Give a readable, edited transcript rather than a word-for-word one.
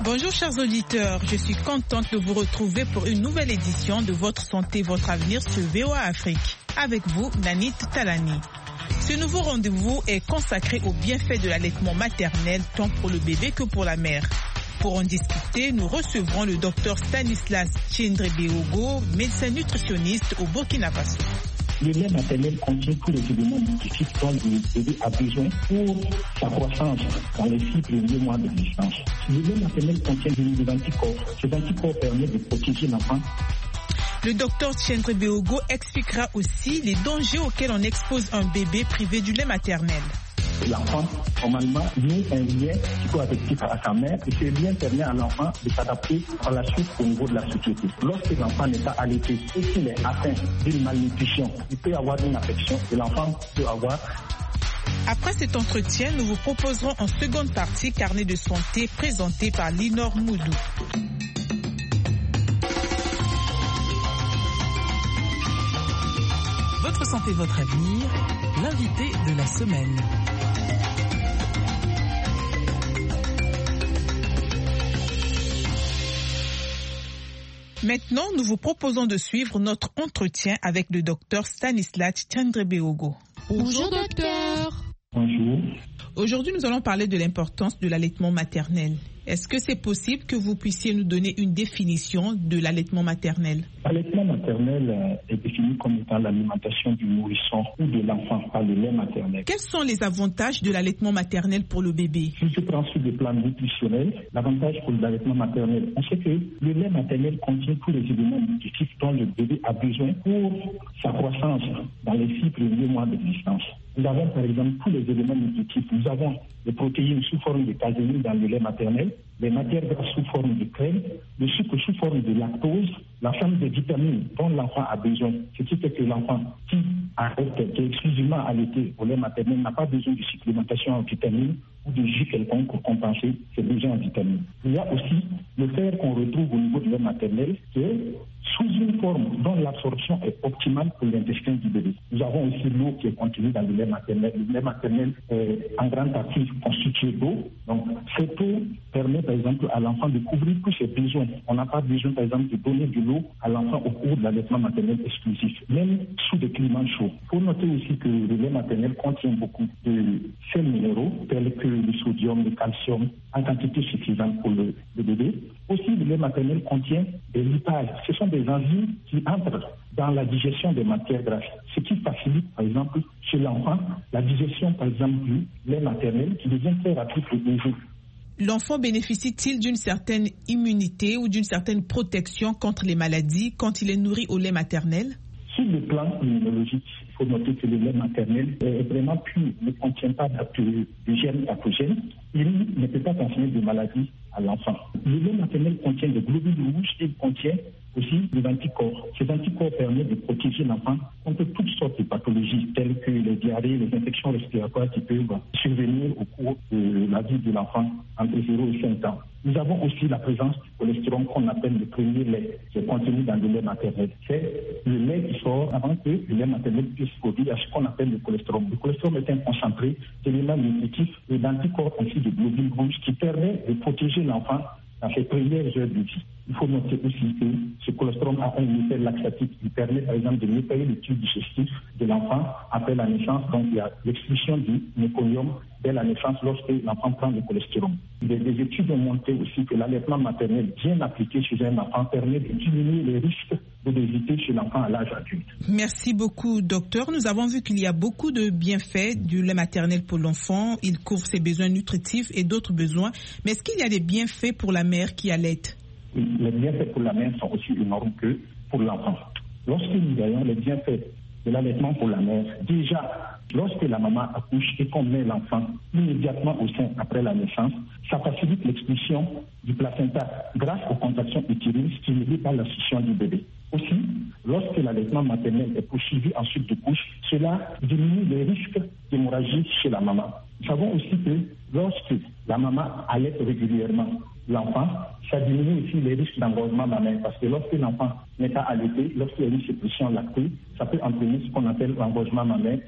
Bonjour chers auditeurs, je suis contente de vous retrouver pour une nouvelle édition de Votre Santé, Votre Avenir sur VOA Afrique. Avec vous, Nanit Talani. Ce nouveau rendez-vous est consacré aux bienfaits de l'allaitement maternel tant pour le bébé que pour la mère. Pour en discuter, nous recevrons le docteur Stanislas Tchendrebeogo, médecin nutritionniste au Burkina Faso. Le lait maternel contient tous les éléments nutritifs dont le bébé a besoin pour sa croissance dans les 6 premiers mois d'existence. Le lait maternel contient des anticorps. Ces anticorps permettent de protéger l'enfant. Le docteur Tchendrebeogo expliquera aussi les dangers auxquels on expose un bébé privé du lait maternel. L'enfant, normalement, naît un lien psychoaffectif à sa mère et ce lien permet à l'enfant de s'adapter par la suite au niveau de la société. Lorsque l'enfant n'est pas allaité et qu'il est atteint d'une malnutrition, il peut avoir une affection et l'enfant peut avoir. Après cet entretien, nous vous proposerons en seconde partie Carnet de santé présenté par Linor Moudou. Votre santé, votre avenir, l'invité de la semaine. Maintenant, nous vous proposons de suivre notre entretien avec le docteur Stanislas Tchendrebeogo. Bonjour docteur. Bonjour. Aujourd'hui, nous allons parler de l'importance de l'allaitement maternel. Est-ce que c'est possible que vous puissiez nous donner une définition de l'allaitement maternel? L'allaitement maternel est défini comme étant l'alimentation du nourrisson ou de l'enfant par le lait maternel. Quels sont les avantages de l'allaitement maternel pour le bébé? Si je prends sur le plan nutritionnel, l'avantage pour l'allaitement maternel, on sait que le lait maternel contient tous les éléments nutritifs dont le bébé a besoin pour sa croissance dans les 6 premiers mois d'existence. Nous avons par exemple tous les éléments nutritifs. Nous avons les protéines sous forme de caséine dans le lait maternel, les matières grasses sous forme de crème, le sucre sous forme de lactose, l'ensemble des vitamines dont l'enfant a besoin. Ce qui fait que l'enfant qui est exclusivement allaité au lait maternel n'a pas besoin de supplémentation en vitamines ou de jus quelconque pour compenser ses besoins en vitamines. Il y a aussi le fer qu'on retrouve au niveau du lait maternel qui est sous une forme dont l'absorption est optimale pour l'intestin du bébé. Nous avons aussi l'eau qui est contenue dans le lait maternel. Le lait maternel est en grande partie constitué d'eau. Donc, cette eau permet, par exemple, à l'enfant de couvrir tous ses besoins. On n'a pas besoin, par exemple, de donner de l'eau à l'enfant au cours de l'allaitement maternel exclusif, même sous des climats chauds. Il faut noter aussi que le lait maternel contient beaucoup de sels minéraux, tels que le sodium, le calcium, en quantité suffisante pour le bébé. Aussi, le lait maternel contient des lipases. Ce sont des enzymes qui entrent dans la digestion des matières grasses, ce qui facilite, par exemple, chez l'enfant, la digestion, par exemple, du lait maternel qui devient très rapide au bébé. L'enfant bénéficie-t-il d'une certaine immunité ou d'une certaine protection contre les maladies quand il est nourri au lait maternel? Sur le plan immunologique, il faut noter que le lait maternel est vraiment pur, ne contient pas de germes pathogènes. Il ne peut pas transmettre de maladies à l'enfant. Le lait maternel contient des globules rouges et il contient aussi des anticorps. Ces anticorps permettent de protéger l'enfant contre toutes sortes de pathologies telles que les diarrhées, les infections respiratoires qui peuvent survenir au cours de la vie de l'enfant entre 0 et 5 ans. Nous avons aussi la présence du cholestérol qu'on appelle le premier lait qui est contenu dans le lait maternel. C'est le lait qui sort avant que le lait maternel puisse produire ce qu'on appelle le cholestérol. Le cholestérol est un concentré d'éléments nutritifs et d'anticorps ainsi de globules rouges qui permet de protéger l'enfant dans ses premières heures de vie. Il faut noter aussi que ce cholestérol a un effet laxatif qui permet par exemple de nettoyer le tube digestif de l'enfant après la naissance. Donc il y a l'expulsion du meconium dès la naissance lorsque l'enfant prend le cholestérol. Des études ont montré aussi que l'allaitement maternel bien appliqué chez un enfant permet de diminuer les risques d'obésité chez l'enfant à l'âge adulte. Merci beaucoup, docteur. Nous avons vu qu'il y a beaucoup de bienfaits du lait maternel pour l'enfant. Il couvre ses besoins nutritifs et d'autres besoins. Mais est-ce qu'il y a des bienfaits pour la mère qui allaite? Les bienfaits pour la mère sont aussi énormes que pour l'enfant. Lorsque nous voyons les bienfaits de l'allaitement pour la mère, déjà, lorsque la maman accouche et qu'on met l'enfant immédiatement au sein après la naissance, ça facilite l'expulsion du placenta grâce aux contractions utérines stimulées par la succion du bébé. Aussi, lorsque l'allaitement maternel est poursuivi ensuite de couche, cela diminue les risques d'hémorragie chez la maman. Nous savons aussi que lorsque la maman allaite régulièrement l'enfant, ça diminue aussi les risques d'engorgement mammaire parce que lorsque l'enfant n'est pas allaité, lorsqu'il y a une sécrétion lactée, ça peut entraîner ce qu'on appelle l'engorgement mammaire